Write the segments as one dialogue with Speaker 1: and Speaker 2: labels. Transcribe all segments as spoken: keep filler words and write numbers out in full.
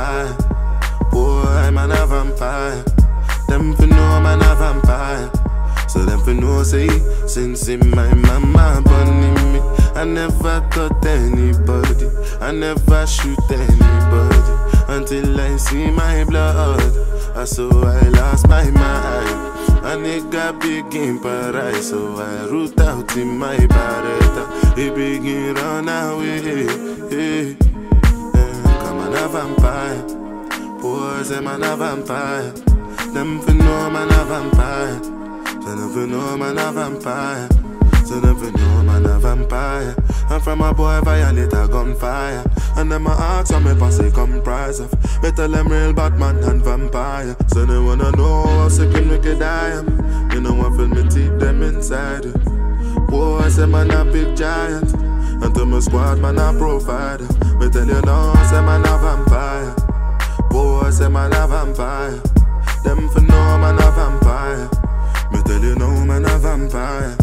Speaker 1: vampire. Boy, man a vampire. Them for know man a vampire. So them for know say, since in my mama born me, I never cut anybody, I never shoot anybody, until I see my blood. I so I lost my mind. A nigga begin paradise, so I root out in my barretta. He begin run away. Hey. Come on a vampire. Boys, them man a vampire. Them for know man a vampire. So them for know man a vampire. So them for know man a vampire. I'm from a boy violate a gunfire. And them a ask how me pass it comprise of. Me tell them real Batman and vampire. So they wanna know how sick and wicked I am. You know I feel me teeth them inside you. Boy, say man a big giant. And to my squad man a provider. Me tell you now, say man a vampire. Boy, say man a vampire. Them for know man a vampire. Me tell you now, man a vampire.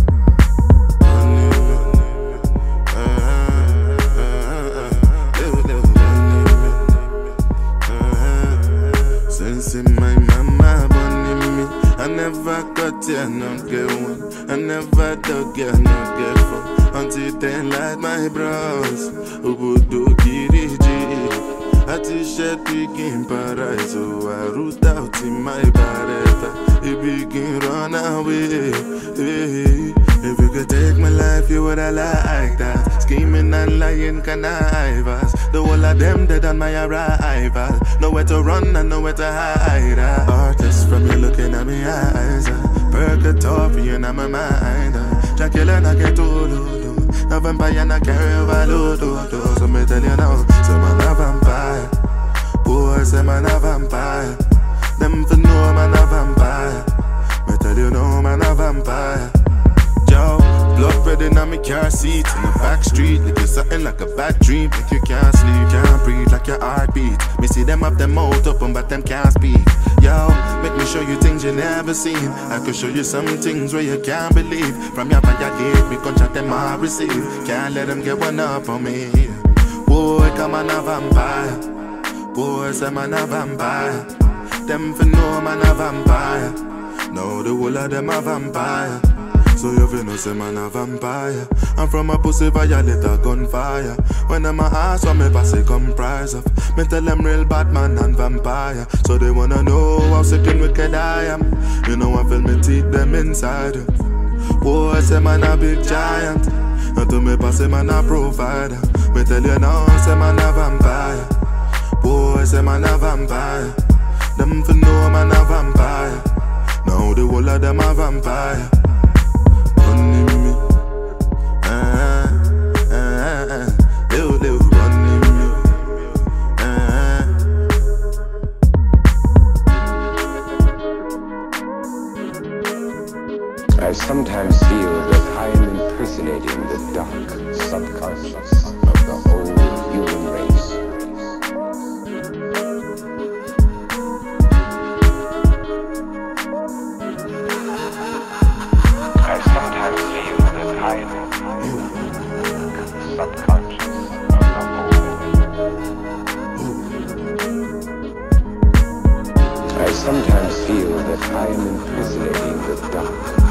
Speaker 1: Since in my mama born me, I never got ya, not get one. I never dug ya, not get four. Until then, like my bros, who would do kiriji. A t-shirt begin paradise, so I root out in my barretta. It begin run away. Hey. If you could take my life, you would have like that. Scheming and lying connivers. The whole of them dead on my arrival. Nowhere to run and nowhere to hide. Artists from you looking at me eyes. Purgatory on my mind. Dracula and I get to no vampire and I carry overload. So me tell you now, say man a vampire. Boy, say man a vampire. Them for know man a vampire. Me tell you now, man a vampire. Yo, blood red in my car seat in the back street. Like it's something like a bad dream. Like you can't sleep, can't breathe like your heartbeat. Me see them have them mouth open but them can't speak. Yo, make me show you things you never seen. I could show you some things where you can't believe. From your violate, me contract them all receive. Can't let them get one up on me. Boy, come on a vampire. Boy, say man a vampire. Them for know man a vampire. Now the whole of them a vampire. So you feel no say man a vampire. I'm from a pussy violate a gunfire. When them a ask what me pass it comprise of. Me tell them real Batman and vampire. So they wanna know how sick and wicked I am. You know I feel me teeth them inside. Boy, say man a big giant. And to me pass it man a provider. Me tell you now, say man a vampire. Boy, say man a vampire. Them for know man a vampire. Now the whole of them a vampire.
Speaker 2: I sometimes feel that I am impersonating the dark subconscious of the whole human race. I sometimes feel that I am the subconscious of the whole. I sometimes feel that I am impersonating the dark